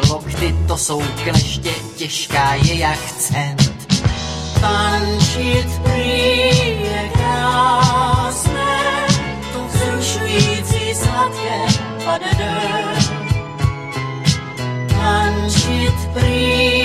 lokty, to jsou kleště, těžká je jak cent. Tančit prý je krásné, to vzrušující sladké padede. Tančit prý